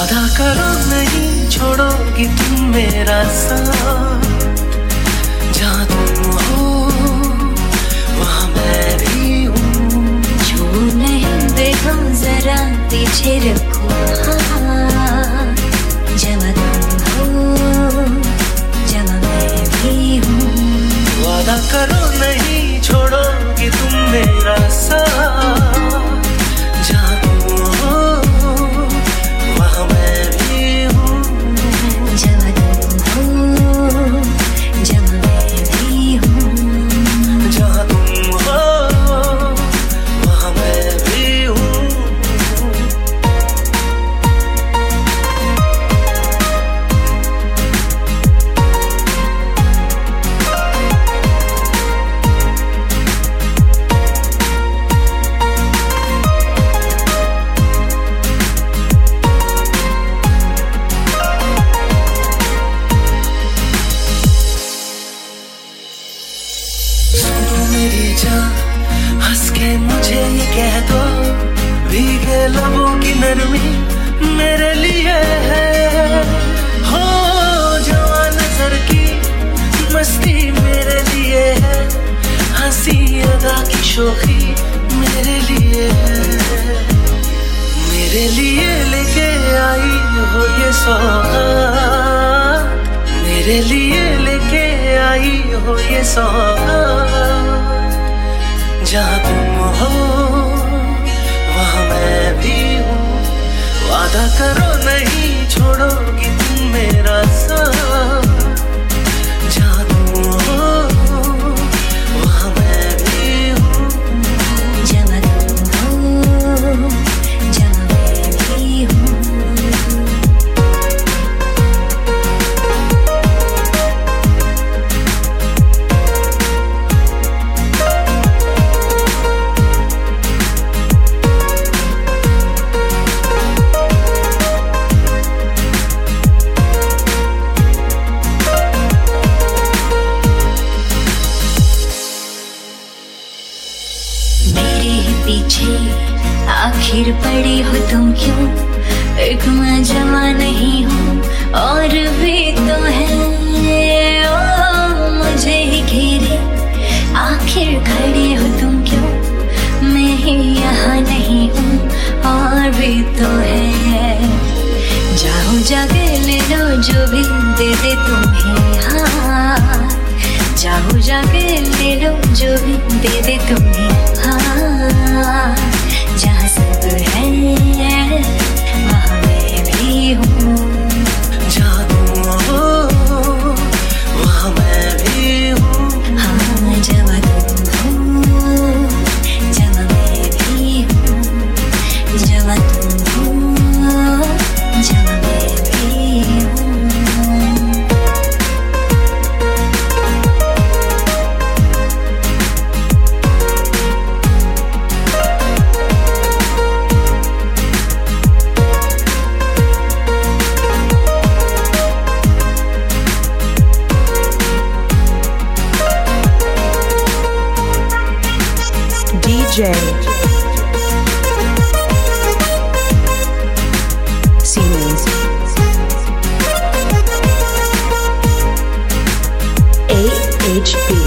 वादा करो नहीं छोड़ोगी तुम मेरा साथ, जहाँ तुम हो वहाँ मैं भी हूँ। जो नहीं देखो जरा पीछे रखो हाथ, जहाँ तुम हो जहाँ मैं भी हूँ। वादा करो नहीं छोड़ोगी तुम मेरा साथ, जहाँ तुम हो वहाँ मैं भी हूँ। जहाँ तुम हो जहाँ मैं भी हूँ। जहाँ तुम हो वहाँ मैं भी हूँ। मेरी जान हंस के मुझे ये कह दो, भीगे लबों की नरमी मेरे लिए है। हो जवान नजर की मस्ती मेरे लिए है, हंसी अदा की शोखी मेरे लिए है। मेरे लिए लेके आई हो ये सौगात, मेरे लिए लेके आई हो ये सौगात। जहाँ तुम हो वहाँ मैं भी हूँ। वादा करो नहीं छोड़ोगी तुम मेरा साथ, जहाँ तुम हो वहाँ मैं भी हूँ। जहाँ तुम हो जहाँ मैं भी हूँ। पीछे आखिर पड़ी हो तुम क्यों, एक मैं जमा नहीं हूँ और भी तो है। ओ मुझे ही घेरे आखिर खड़ी हो तुम क्यों, मैं ही यहाँ नहीं हूँ और भी तो है। जाओ जाके ले लो जो भी दे दे तुम्हें हाथ, जाओ जाके ले लो जो भी दे दे तुम्हें हाथ। जहाँ सब है वहाँ मैं भी हूँ। जहाँ तुम हो वहाँ मैं भी हूँ। हाँ जहाँ तुम हो जहाँ मैं भी हूँ। जहाँ तुम हो जहाँ मैं भी हूँ। DJ Siemens AHP